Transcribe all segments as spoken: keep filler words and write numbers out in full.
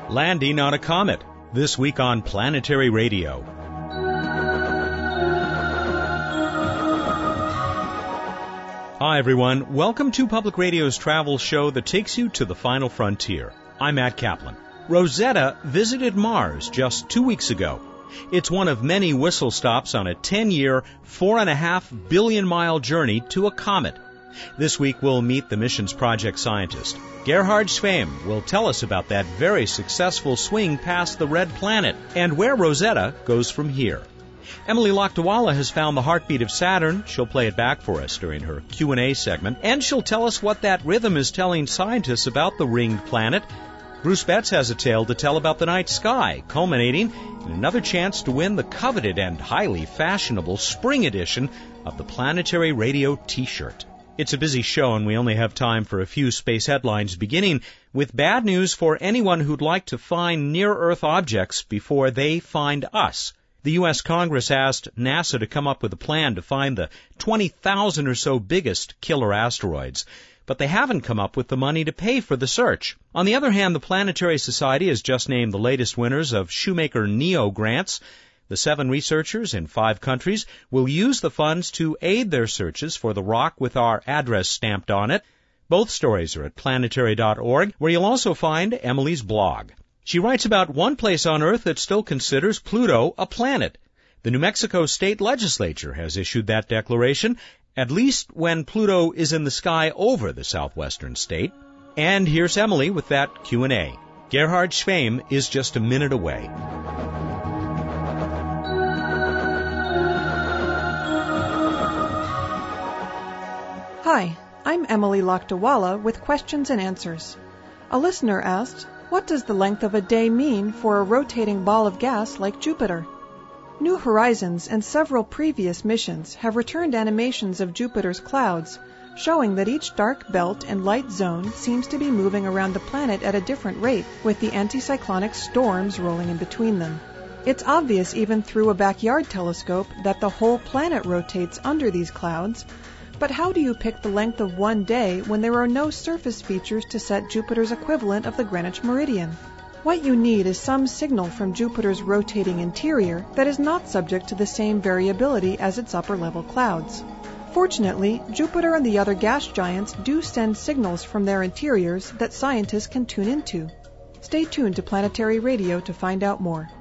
Landing on a comet, this week on Planetary Radio. Hi everyone, welcome to Public Radio's travel show that takes you to the final frontier. I'm Matt Kaplan. Rosetta visited Mars just two weeks ago. It's one of many whistle stops on a ten-year, four and a half billion mile journey to a comet. This week we'll meet the mission's project scientist. Gerhard Schwemm will tell us about that very successful swing past the red planet and where Rosetta goes from here. Emily Lakdawalla has found the heartbeat of Saturn. She'll play it back for us during her Q and A segment, and she'll tell us what that rhythm is telling scientists about the ringed planet. Bruce Betts has a tale to tell about the night sky, culminating in another chance to win the coveted and highly fashionable spring edition of the Planetary Radio T-shirt. It's a busy show, and we only have time for a few space headlines, beginning with bad news for anyone who'd like to find near-Earth objects before they find us. The U S Congress asked NASA to come up with a plan to find the twenty thousand or so biggest killer asteroids, but they haven't come up with the money to pay for the search. On the other hand, the Planetary Society has just named the latest winners of Shoemaker NEO grants. The seven researchers in five countries will use the funds to aid their searches for the rock with our address stamped on it. Both stories are at planetary dot org, where you'll also find Emily's blog. She writes about one place on Earth that still considers Pluto a planet. The New Mexico State Legislature has issued that declaration, at least when Pluto is in the sky over the southwestern state. And here's Emily with that Q and A. Gerhard Schwemm is just a minute away. Hi, I'm Emily Lakdawalla with questions and answers. A listener asked, what does the length of a day mean for a rotating ball of gas like Jupiter? New Horizons and several previous missions have returned animations of Jupiter's clouds, showing that each dark belt and light zone seems to be moving around the planet at a different rate, with the anticyclonic storms rolling in between them. It's obvious even through a backyard telescope that the whole planet rotates under these clouds. But how do you pick the length of one day when there are no surface features to set Jupiter's equivalent of the Greenwich meridian? What you need is some signal from Jupiter's rotating interior that is not subject to the same variability as its upper-level clouds. Fortunately, Jupiter and the other gas giants do send signals from their interiors that scientists can tune into. Stay tuned to Planetary Radio to find out more.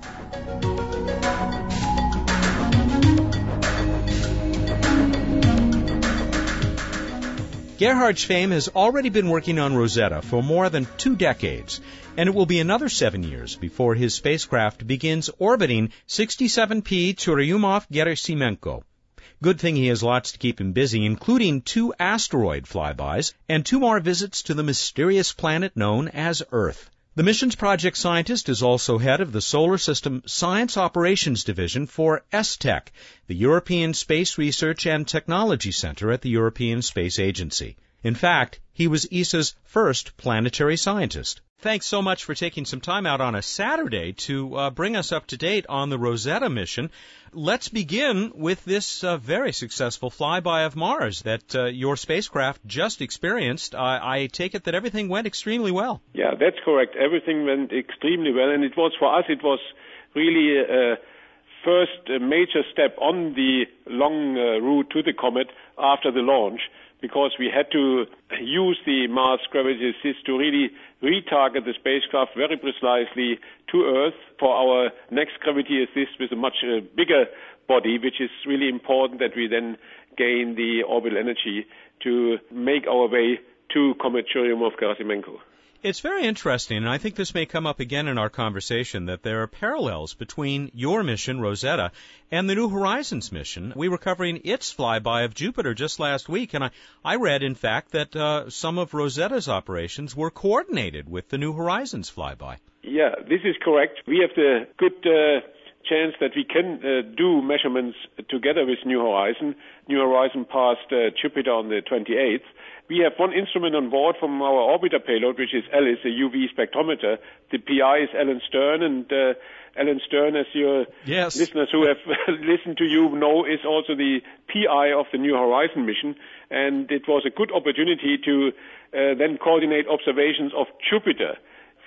Gerhard Schwemm has already been working on Rosetta for more than two decades, and it will be another seven years before his spacecraft begins orbiting sixty-seven P Churyumov-Gerasimenko. Good thing he has lots to keep him busy, including two asteroid flybys and two more visits to the mysterious planet known as Earth. The mission's project scientist is also head of the Solar System Science Operations Division for ESTEC, the European Space Research and Technology Center at the European Space Agency. In fact, he was E S A's first planetary scientist. Thanks so much for taking some time out on a Saturday to uh, bring us up to date on the Rosetta mission. Let's begin with this uh, very successful flyby of Mars that uh, your spacecraft just experienced. I, I take it that everything went extremely well. Yeah, that's correct. Everything went extremely well, and it was, for us, it was really a first major step on the long uh, route to the comet after the launch, because we had to use the Mars Gravity Assist to really retarget the spacecraft very precisely to Earth for our next Gravity Assist with a much uh, bigger body, which is really important that we then gain the orbital energy to make our way to Comet Churyumov-Gerasimenko. It's very interesting, and I think this may come up again in our conversation, that there are parallels between your mission, Rosetta, and the New Horizons mission. We were covering its flyby of Jupiter just last week, and I, I read, in fact, that uh, some of Rosetta's operations were coordinated with the New Horizons flyby. Yeah, this is correct. We have the good uh, chance that we can uh, do measurements together with New Horizon. New Horizon passed uh, Jupiter on the twenty-eighth. We have one instrument on board from our orbiter payload, which is ALICE, a U V spectrometer. The P I is Alan Stern, and uh, Alan Stern, as your yes. listeners who have listened to you know, is also the P I of the New Horizon mission. And it was a good opportunity to uh, then coordinate observations of Jupiter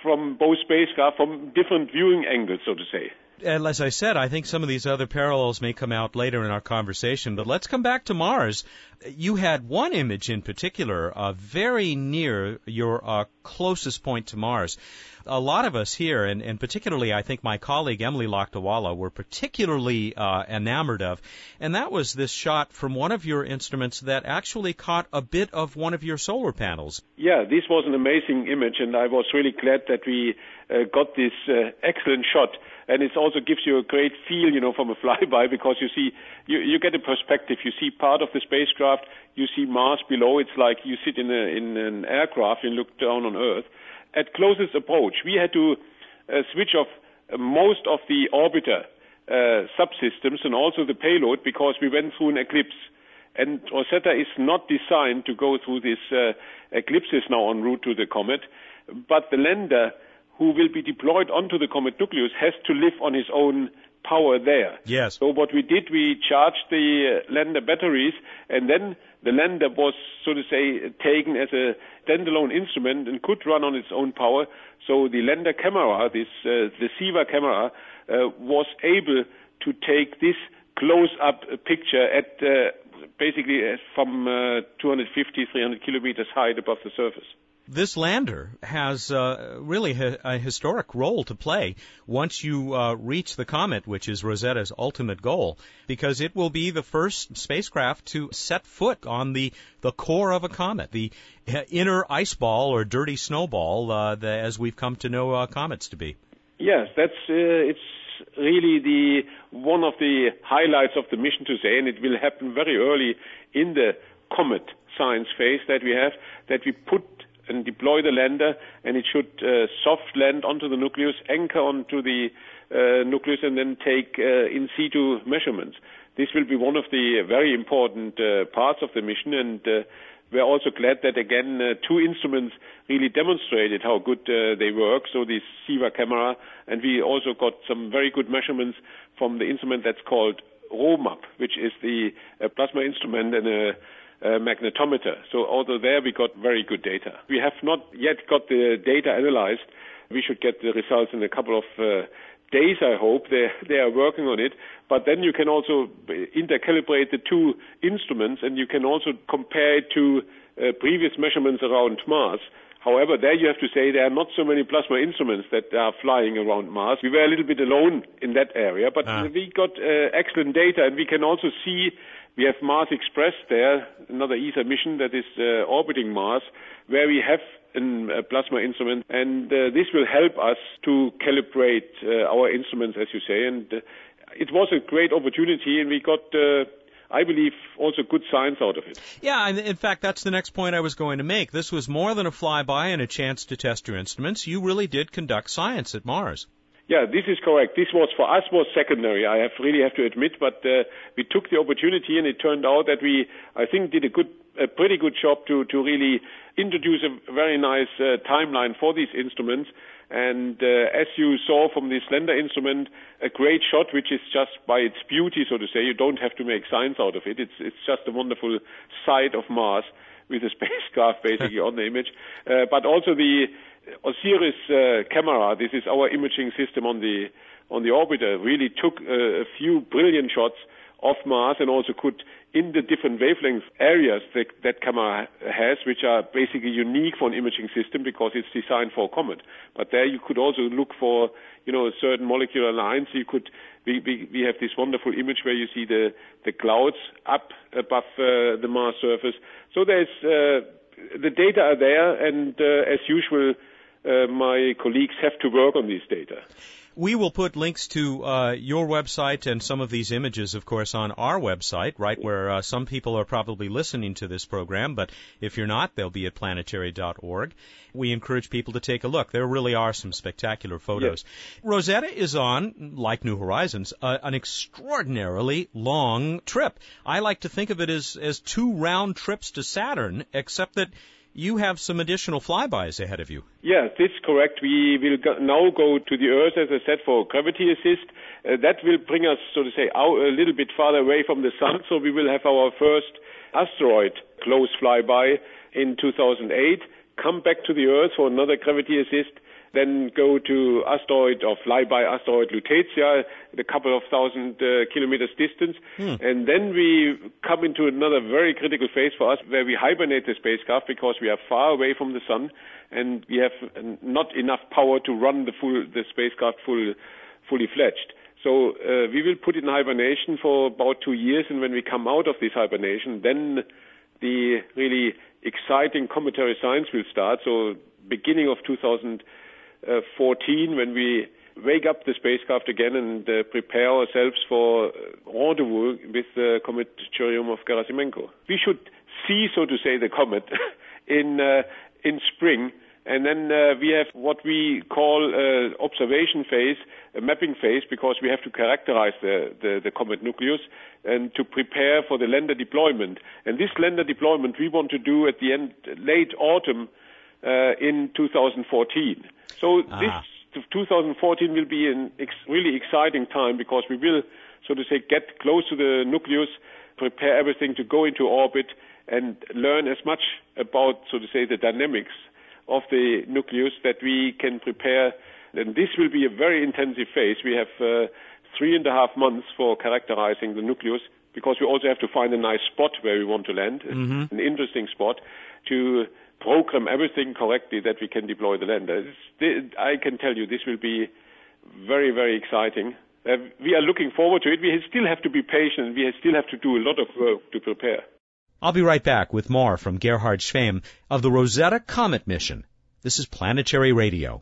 from both spacecraft from different viewing angles, so to say. And as I said, I think some of these other parallels may come out later in our conversation, but let's come back to Mars. You had one image in particular uh, very near your uh, closest point to Mars. A lot of us here, and, and particularly I think my colleague Emily Lakdawala, were particularly uh, enamored of, and that was this shot from one of your instruments that actually caught a bit of one of your solar panels. Yeah, this was an amazing image, and I was really glad that we uh, got this uh, excellent shot. And it also gives you a great feel, you know, from a flyby, because you see, you, you get a perspective. You see part of the spacecraft, you see Mars below. It's like you sit in, a, in an aircraft and look down on Earth. At closest approach, we had to uh, switch off uh, most of the orbiter uh, subsystems and also the payload, because we went through an eclipse. And Rosetta is not designed to go through these uh, eclipses now en route to the comet, but the lander who will be deployed onto the comet nucleus has to live on his own power there. Yes. So what we did, we charged the uh, lander batteries, and then the lander was, so to say, taken as a standalone instrument and could run on its own power. So the lander camera, this uh, the SIVA camera, uh, was able to take this close-up picture at uh, basically from uh, two hundred fifty, three hundred kilometers height above the surface. This lander has uh, really a, a historic role to play once you uh, reach the comet, which is Rosetta's ultimate goal, because it will be the first spacecraft to set foot on the, the core of a comet, the inner ice ball or dirty snowball, uh, the, as we've come to know uh, comets to be. Yes, that's uh, it's really the one of the highlights of the mission to say, and it will happen very early in the comet science phase that we have, that we put and deploy the lander, and it should uh, soft land onto the nucleus, anchor onto the uh, nucleus, and then take uh, in situ measurements. This will be one of the very important uh, parts of the mission, and uh, we're also glad that, again, uh, two instruments really demonstrated how good uh, they work, so this SIVA camera, and we also got some very good measurements from the instrument that's called ROMAP, which is the uh, plasma instrument and a Uh, magnetometer. So although there we got very good data. We have not yet got the data analyzed. We should get the results in a couple of uh, days, I hope. They, they are working on it. But then you can also intercalibrate the two instruments, and you can also compare it to uh, previous measurements around Mars. However, there you have to say there are not so many plasma instruments that are flying around Mars. We were a little bit alone in that area, but ah. we got uh, excellent data, and we can also see we have Mars Express there, another E S A mission that is uh, orbiting Mars, where we have an, a plasma instrument, and uh, this will help us to calibrate uh, our instruments, as you say. And uh, it was a great opportunity, and we got, uh, I believe, also good science out of it. Yeah, and in fact, that's the next point I was going to make. This was more than a flyby and a chance to test your instruments. You really did conduct science at Mars. Yeah, this is correct. This was, for us, was secondary, I have really have to admit, but uh, we took the opportunity, and it turned out that we, I think, did a good, a pretty good job to, to really introduce a very nice uh, timeline for these instruments. And uh, as you saw from this lander instrument, a great shot, which is just by its beauty, so to say. You don't have to make science out of it. It's, it's just a wonderful sight of Mars with a spacecraft basically on the image. Uh, but also the Osiris uh, camera, this is our imaging system on the on the orbiter, really took uh, a few brilliant shots of Mars, and also could, in the different wavelength areas that that camera has, which are basically unique for an imaging system because it's designed for a comet. But there you could also look for, you know, certain molecular lines. You could we we, we have this wonderful image where you see the the clouds up above uh, the Mars surface. So there's uh, the data are there, and uh, as usual, Uh, my colleagues have to work on these data. We will put links to uh, your website and some of these images, of course, on our website, right where uh, some people are probably listening to this program, but if you're not, they'll be at planetary dot org. We encourage people to take a look. There really are some spectacular photos. Yes. Rosetta is on, like New Horizons, uh, an extraordinarily long trip. I like to think of it as, as two round trips to Saturn, except that you have some additional flybys ahead of you. Yes, that's correct. We will go, now go to the Earth, as I said, for gravity assist. Uh, that will bring us, so to say, out a little bit farther away from the Sun. So we will have our first asteroid close flyby in two thousand eight, come back to the Earth for another gravity assist, then go to asteroid or fly by asteroid Lutetia at a couple of thousand uh, kilometers distance. Hmm. And then we come into another very critical phase for us where we hibernate the spacecraft because we are far away from the sun and we have not enough power to run the full the spacecraft full, fully fledged. So uh, we will put it in hibernation for about two years, and when we come out of this hibernation, then the really exciting cometary science will start. So beginning of two thousand fourteen, when we wake up the spacecraft again and uh, prepare ourselves for rendezvous with the comet Churyumov-Gerasimenko. We should see, so to say, the comet in uh, in spring, and then uh, we have what we call uh, observation phase, a mapping phase, because we have to characterize the, the, the comet nucleus and to prepare for the lander deployment. And this lander deployment we want to do at the end, late autumn uh, in two thousand fourteen. So ah. this two thousand fourteen will be an ex- really exciting time because we will, so to say, get close to the nucleus, prepare everything to go into orbit, and learn as much about, so to say, the dynamics of the nucleus that we can prepare. And this will be a very intensive phase. We have uh, three and a half months for characterizing the nucleus because we also have to find a nice spot where we want to land, mm-hmm. an interesting spot, to program everything correctly that we can deploy the lander. I can tell you this will be very, very exciting. Uh, we are looking forward to it. We still have to be patient. We still have to do a lot of work to prepare. I'll be right back with more from Gerhard Schwemm of the Rosetta Comet mission. This is Planetary Radio.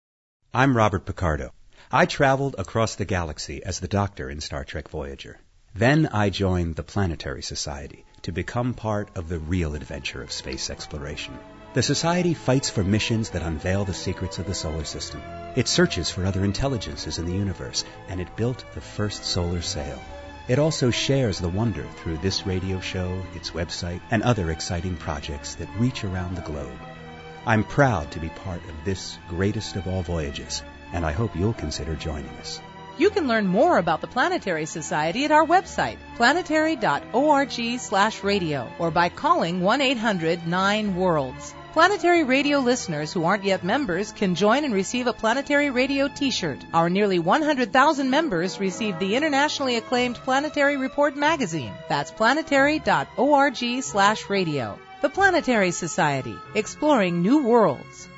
I'm Robert Picardo. I traveled across the galaxy as the Doctor in Star Trek Voyager. Then I joined the Planetary Society to become part of the real adventure of space exploration. The Society fights for missions that unveil the secrets of the solar system. It searches for other intelligences in the universe, and it built the first solar sail. It also shares the wonder through this radio show, its website, and other exciting projects that reach around the globe. I'm proud to be part of this greatest of all voyages, and I hope you'll consider joining us. You can learn more about the Planetary Society at our website, planetary dot org slash radio, or by calling one eight hundred nine worlds. Planetary Radio listeners who aren't yet members can join and receive a Planetary Radio t-shirt. Our nearly one hundred thousand members receive the internationally acclaimed Planetary Report magazine. That's planetary dot org slash radio. The Planetary Society, exploring new worlds.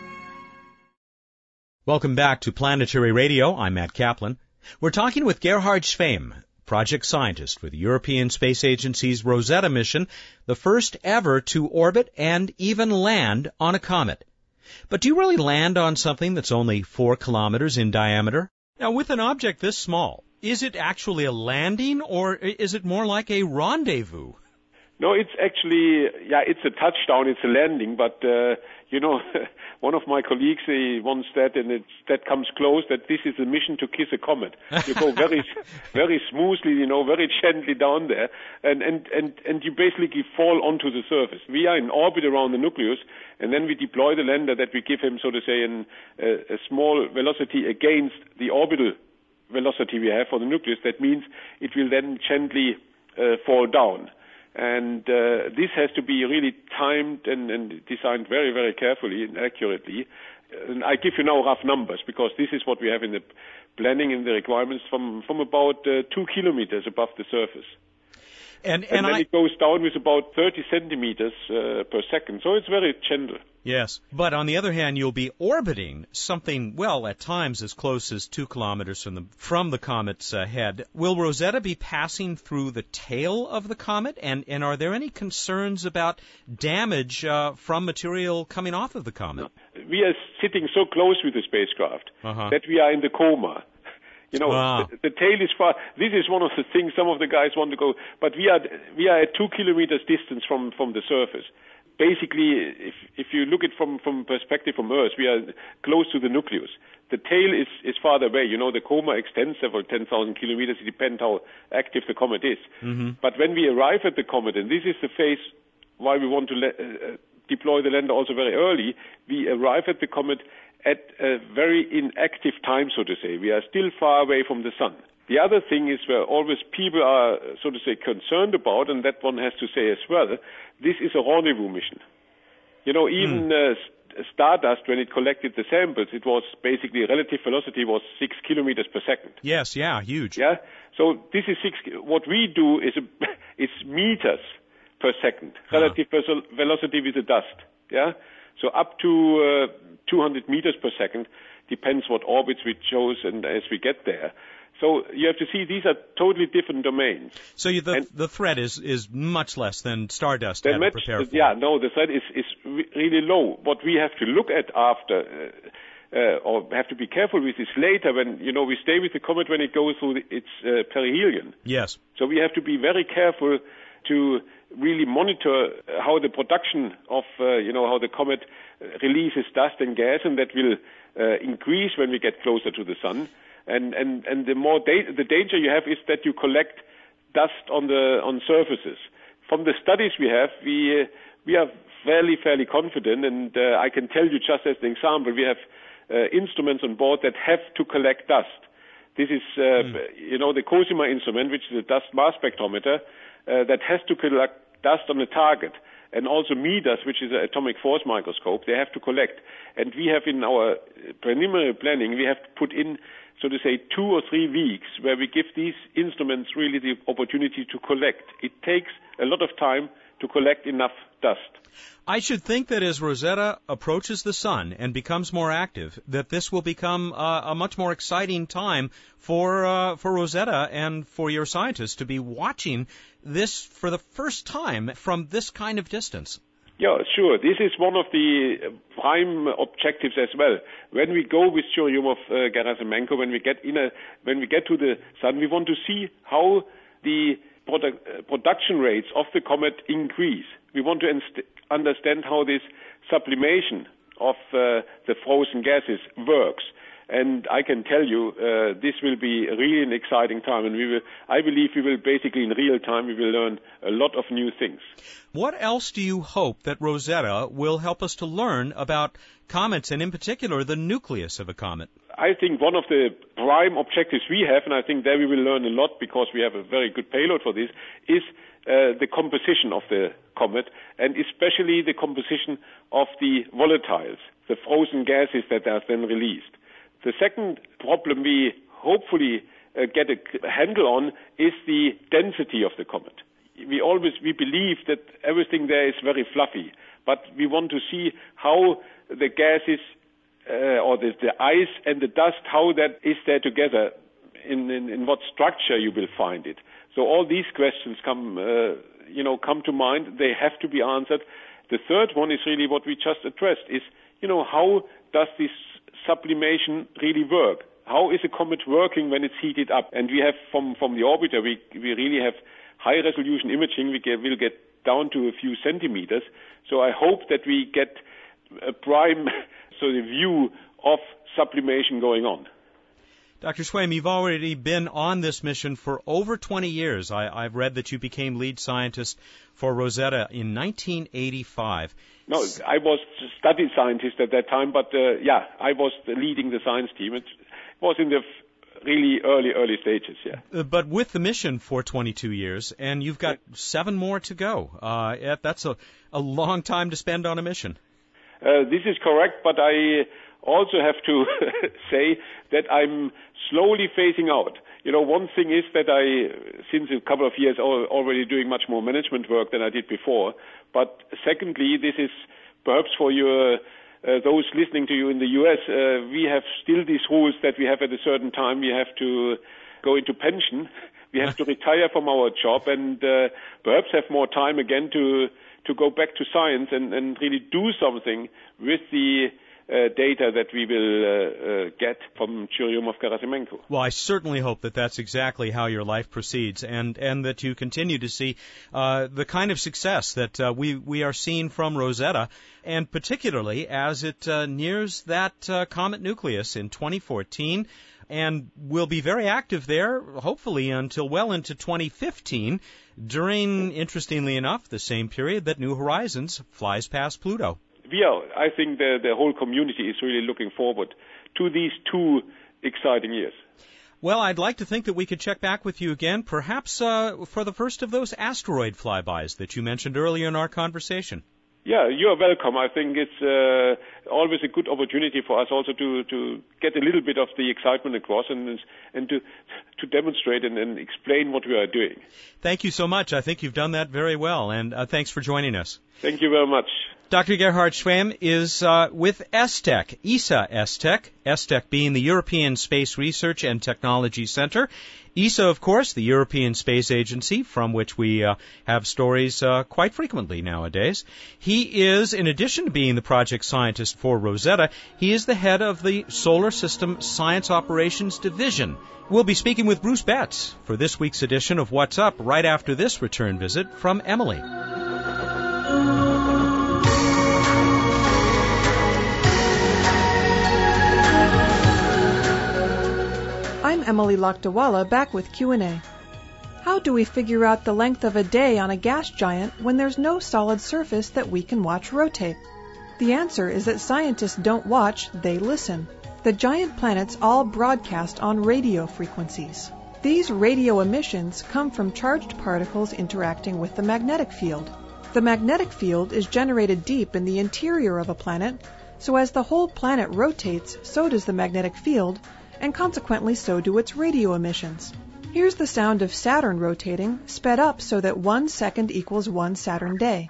Welcome back to Planetary Radio. I'm Matt Kaplan. We're talking with Gerhard Schwemm, project scientist for the European Space Agency's Rosetta mission, the first ever to orbit and even land on a comet. But do you really land on something that's only four kilometers in diameter? Now, with an object this small, is it actually a landing or is it more like a rendezvous? No, it's actually, yeah, it's a touchdown, it's a landing, but, uh, you know, one of my colleagues, he once said, and it's, that comes close, that this is a mission to kiss a comet. You go very, very smoothly, you know, very gently down there, and, and, and, and you basically fall onto the surface. We are in orbit around the nucleus, and then we deploy the lander that we give him, so to say, an, a, a small velocity against the orbital velocity we have for the nucleus. That means it will then gently uh, fall down. And uh, this has to be really timed and, and designed very, very carefully and accurately. And I give you now rough numbers because this is what we have in the planning and the requirements from, from about uh, two kilometers above the surface. And, and, and then I... it goes down with about thirty centimeters uh, per second, so it's very gentle. Yes, but on the other hand, you'll be orbiting something, well, at times as close as two kilometers from the from the comet's uh, head. Will Rosetta be passing through the tail of the comet, and, and are there any concerns about damage uh, from material coming off of the comet? We are sitting so close with the spacecraft uh-huh. that we are in the coma. You know, wow. the, the tail is far. This is one of the things some of the guys want to go, but we are we are at two kilometers distance from, from the surface. Basically, if if you look at from from perspective from Earth, we are close to the nucleus. The tail is, is farther away. You know, the coma extends several ten thousand kilometers. It depends how active the comet is. Mm-hmm. But when we arrive at the comet, and this is the phase why we want to le- uh, deploy the lander also very early, we arrive at the comet at a very inactive time, so to say. We are still far away from the sun. The other thing is where always people are, so to say, concerned about, and that one has to say as well, this is a rendezvous mission. You know, even mm. uh, stardust, when it collected the samples, it was basically relative velocity was six kilometers per second. Yes, yeah, huge. Yeah. So this is six. What we do is a, is meters per second, relative uh-huh. velocity with the dust. Yeah. So up to uh, two hundred meters per second, depends what orbits we chose, and as we get there. So you have to see these are totally different domains. So you, the and the threat is is much less than stardust had to prepare for. Yeah, no, the threat is is re- really low. What we have to look at after, uh, uh, or have to be careful with, is later when you know we stay with the comet when it goes through the, its uh, perihelion. Yes. So we have to be very careful to really monitor how the production of uh, you know how the comet releases dust and gas, and that will uh, increase when we get closer to the sun. And, and, and the more da- the danger you have is that you collect dust on the on surfaces. From the studies we have, we uh, we are fairly fairly confident, and uh, I can tell you just as an example, we have uh, instruments on board that have to collect dust. This is uh, mm. you know the COSIMA instrument, which is a dust mass spectrometer uh, that has to collect dust on a target, and also MEDAS, which is an atomic force microscope, they have to collect. And we have in our preliminary planning, we have put in, so to say, two or three weeks where we give these instruments really the opportunity to collect. It takes a lot of time to collect enough dust. I should think that as Rosetta approaches the sun and becomes more active, that this will become uh, a much more exciting time for uh, for Rosetta and for your scientists to be watching this for the first time from this kind of distance. Yeah, sure. This is one of the prime objectives as well. When we go with Churyumov-Gerasimenko, when we get in a, when we get to the sun, we want to see how the produ- uh, production rates of the comet increase. We want to inst- understand how this sublimation of uh, the frozen gases works. And I can tell you, uh, this will be really an exciting time, and we will, I believe we will basically in real time, we will learn a lot of new things. What else do you hope that Rosetta will help us to learn about comets, and in particular, the nucleus of a comet? I think one of the prime objectives we have, and I think there we will learn a lot because we have a very good payload for this, is uh, the composition of the comet, and especially the composition of the volatiles, the frozen gases that are then released. The second problem we hopefully uh, get a handle on is the density of the comet. We always we believe that everything there is very fluffy, but we want to see how the gases uh, or the, the ice and the dust, how that is there together, in, in, in what structure you will find it. So all these questions come, uh, you know, come to mind. They have to be answered. The third one is really what we just addressed: is you know how does this sublimation really work? How is a comet working when it's heated up? And we have from, from the orbiter, we, we really have high resolution imaging. We get, will get down to a few centimeters. So I hope that we get a prime so the view of sublimation going on. Doctor Swaim, you've already been on this mission for over twenty years. I, I've read that you became lead scientist for Rosetta in nineteen eighty-five. No, I was study scientist at that time, but uh, yeah, I was leading the science team. It was in the really early, early stages, yeah. Uh, but with the mission for twenty-two years, and you've got yeah. seven more to go. Uh, that's a, a long time to spend on a mission. Uh, this is correct, but I also have to say that I'm slowly phasing out. You know, one thing is that I, since a couple of years, already doing much more management work than I did before. But secondly, this is perhaps for your, uh, those listening to you in the U S, uh, we have still these rules that we have at a certain time. We have to go into pension. We have to retire from our job and uh, perhaps have more time again to to go back to science and, and really do something with the Uh, data that we will uh, uh, get from Churyumov-Gerasimenko. Well, I certainly hope that that's exactly how your life proceeds, and, and that you continue to see uh, the kind of success that uh, we, we are seeing from Rosetta, and particularly as it uh, nears that uh, comet nucleus in twenty fourteen, and will be very active there, hopefully until well into twenty fifteen, during, interestingly enough, the same period that New Horizons flies past Pluto. We are, I think the, the whole community is really looking forward to these two exciting years. Well, I'd like to think that we could check back with you again, perhaps uh, for the first of those asteroid flybys that you mentioned earlier in our conversation. Yeah, you are welcome. I think it's uh, always a good opportunity for us also to, to get a little bit of the excitement across and and to to demonstrate and, and explain what we are doing. Thank you so much. I think you've done that very well, and uh, thanks for joining us. Thank you very much. Doctor Gerhard Schwem is uh, with ESTEC, E S A ESTEC, ESTEC being the European Space Research and Technology Center. E S A, of course, the European Space Agency, from which we uh, have stories uh, quite frequently nowadays. He is, in addition to being the project scientist for Rosetta, he is the head of the Solar System Science Operations Division. We'll be speaking with Bruce Betts for this week's edition of What's Up right after this return visit from Emily. I'm Emily Lakdawala, back with Q and A. How do we figure out the length of a day on a gas giant when there's no solid surface that we can watch rotate? The answer is that scientists don't watch, they listen. The giant planets all broadcast on radio frequencies. These radio emissions come from charged particles interacting with the magnetic field. The magnetic field is generated deep in the interior of a planet, so as the whole planet rotates, so does the magnetic field, and consequently so do its radio emissions. Here's the sound of Saturn rotating, sped up so that one second equals one Saturn day.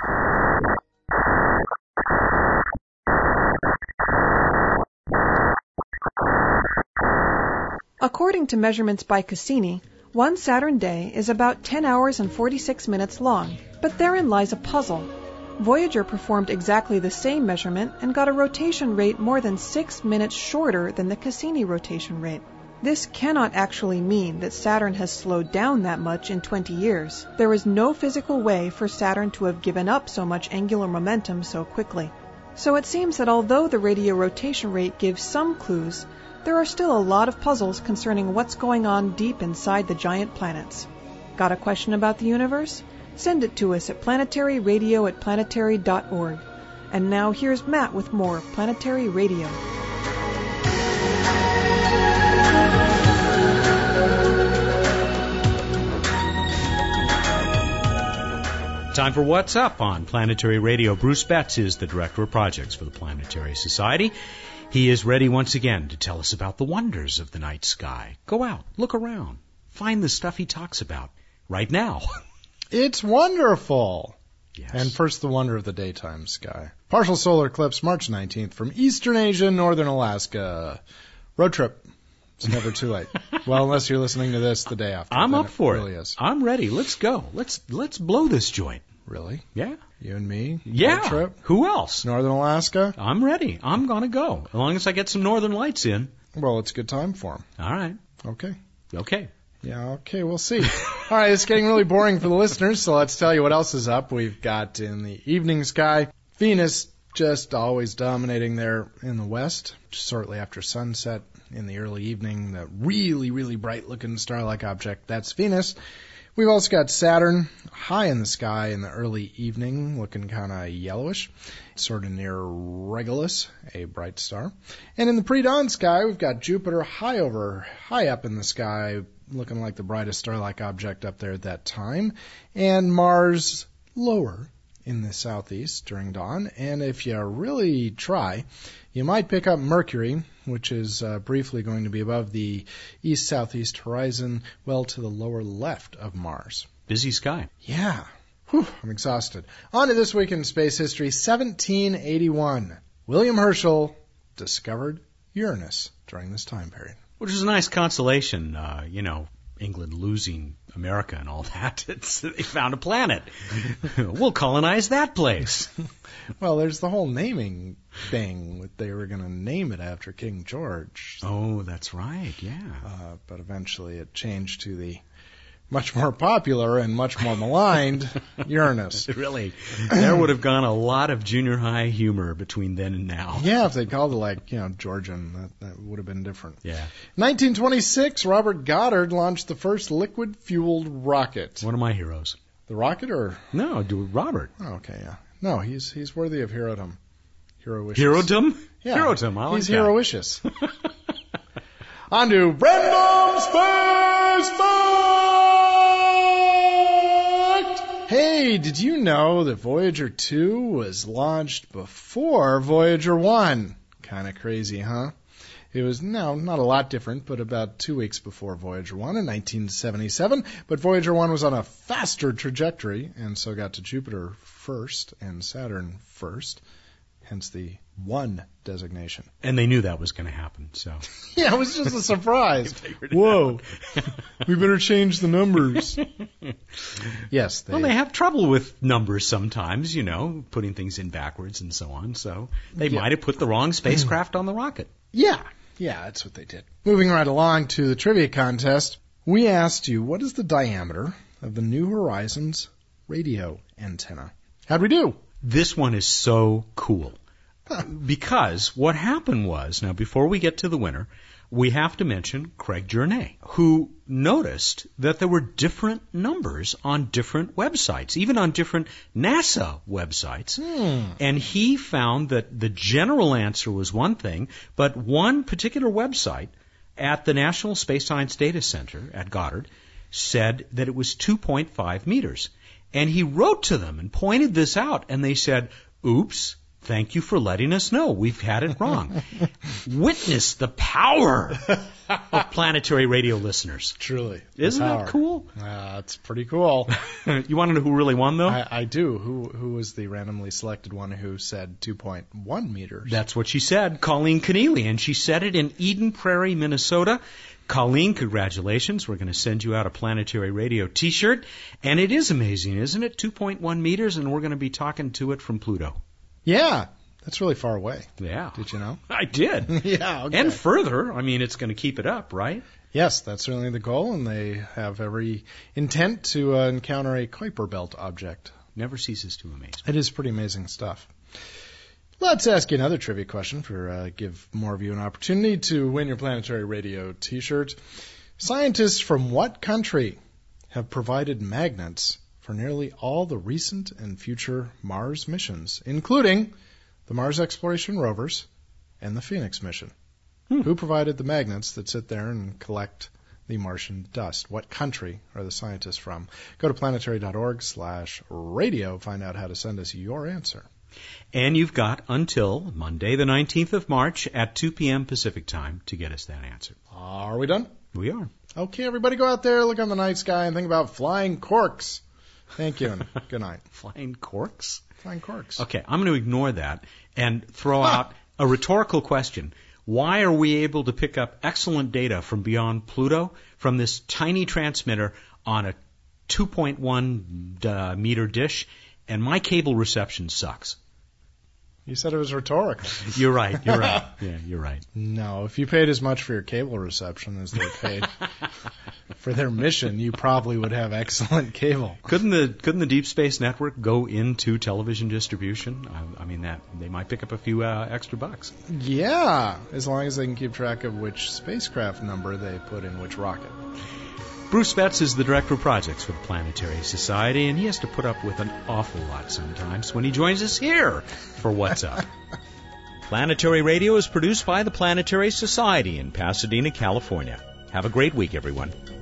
According to measurements by Cassini, one Saturn day is about ten hours and forty-six minutes long, but therein lies a puzzle. Voyager performed exactly the same measurement and got a rotation rate more than six minutes shorter than the Cassini rotation rate. This cannot actually mean that Saturn has slowed down that much in twenty years. There is no physical way for Saturn to have given up so much angular momentum so quickly. So it seems that although the radio rotation rate gives some clues, there are still a lot of puzzles concerning what's going on deep inside the giant planets. Got a question about the universe? Send it to us at planetary radio at planetary dot org. And now here's Matt with more Planetary Radio. Time for What's Up on Planetary Radio. Bruce Betts is the Director of Projects for the Planetary Society. He is ready once again to tell us about the wonders of the night sky. Go out, look around, find the stuff he talks about right now. It's wonderful. Yes. And first, the wonder of the daytime sky. Partial solar eclipse, March nineteenth, from Eastern Asia, Northern Alaska. Road trip. It's never too late. Well, unless you're listening to this the day after. I'm up for it. it. Really is. I'm ready. Let's go. Let's let's blow this joint. Really? Yeah. You and me? Yeah. Road trip? Who else? Northern Alaska? I'm ready. I'm going to go. As long as I get some northern lights in. Well, it's a good time for them. All right. Okay. Okay. Yeah, okay, we'll see. All right, it's getting really boring for the listeners, so let's tell you what else is up. We've got in the evening sky, Venus just always dominating there in the west, shortly after sunset in the early evening, the really, really bright-looking star-like object, that's Venus. We've also got Saturn high in the sky in the early evening, looking kind of yellowish, sort of near Regulus, a bright star. And in the pre-dawn sky, we've got Jupiter high over, high up in the sky, looking like the brightest star-like object up there at that time, and Mars lower in the southeast during dawn. And if you really try, you might pick up Mercury, which is uh, briefly going to be above the east-southeast horizon, well to the lower left of Mars. Busy sky. Yeah. Whew, I'm exhausted. On to this week in space history, seventeen eighty-one. William Herschel discovered Uranus during this time period. Which is a nice consolation, uh, you know, England losing America and all that. It's, they found a planet. We'll colonize that place. Well, there's the whole naming thing. They were going to name it after King George. Oh, that's right, yeah. Uh, but eventually it changed to the much more popular and much more maligned Uranus. Really, there would have gone a lot of junior high humor between then and now. Yeah, if they called it like, you know, Georgian, that, that would have been different. Yeah. nineteen twenty-six, Robert Goddard launched the first liquid-fueled rocket. One of my heroes. The rocket or? No, do Robert. Oh, okay, yeah. No, he's he's worthy of herodom. Heroicious. Herodom? Yeah. Herodom, I like He's that. heroicious. On to Random Space Fact! Hey, Hey, did you know that Voyager two was launched before Voyager one? Kind of crazy, huh? It was, no, not a lot different, but about two weeks before Voyager one in nineteen seventy-seven. But Voyager one was on a faster trajectory, and so got to Jupiter first and Saturn first, hence the one designation. And they knew that was going to happen, so. Yeah, it was just a surprise. Whoa, we better change the numbers. Yes. They, well, they have trouble with numbers sometimes, you know, putting things in backwards and so on, so they yeah. might have put the wrong spacecraft on the rocket. Yeah. Yeah, that's what they did. Moving right along to the trivia contest, we asked you, what is the diameter of the New Horizons radio antenna? How'd we do? This one is so cool. Because what happened was, now before we get to the winner, we have to mention Craig Journay, who noticed that there were different numbers on different websites, even on different NASA websites. Hmm. And he found that the general answer was one thing, but one particular website at the National Space Science Data Center at Goddard said that it was two point five meters. And he wrote to them and pointed this out, and they said, oops. Thank you for letting us know. We've had it wrong. Witness the power of planetary radio listeners. Truly. Isn't that cool? Uh, that's pretty cool. You want to know who really won, though? I, I do. Who who was the randomly selected one who said two point one meters? That's what she said, Colleen Keneally, and she said it in Eden Prairie, Minnesota. Colleen, congratulations. We're going to send you out a Planetary Radio T-shirt. And it is amazing, isn't it? two point one meters, and we're going to be talking to it from Pluto. Yeah, that's really far away. Yeah. Did you know? I did. Yeah, okay. And further, I mean, it's going to keep it up, right? Yes, that's certainly the goal, and they have every intent to uh, encounter a Kuiper Belt object. Never ceases to amaze me. It is pretty amazing stuff. Let's ask you another trivia question for uh, give more of you an opportunity to win your Planetary Radio T-shirt. Scientists from what country have provided magnets for nearly all the recent and future Mars missions, including the Mars Exploration Rovers and the Phoenix mission? Hmm. Who provided the magnets that sit there and collect the Martian dust? What country are the scientists from? Go to planetary.org slash radio. Find out how to send us your answer. And you've got until Monday, the nineteenth of March at two p.m. Pacific time to get us that answer. Are we done? We are. Okay, everybody go out there, look on the night sky, and think about flying corks. Thank you, and good night. Flying corks? Flying corks. Okay, I'm going to ignore that and throw out a rhetorical question. Why are we able to pick up excellent data from beyond Pluto from this tiny transmitter on a two point one uh, meter dish, and my cable reception sucks? You said it was rhetorical. You're right, you're right. Yeah, you're right. No, if you paid as much for your cable reception as they paid for their mission, you probably would have excellent cable. Couldn't the couldn't the Deep Space Network go into television distribution? I, I mean, that they might pick up a few uh, extra bucks. Yeah, as long as they can keep track of which spacecraft number they put in which rocket. Bruce Betts is the Director of Projects for the Planetary Society, and he has to put up with an awful lot sometimes when he joins us here for What's Up. Planetary Radio is produced by the Planetary Society in Pasadena, California. Have a great week, everyone.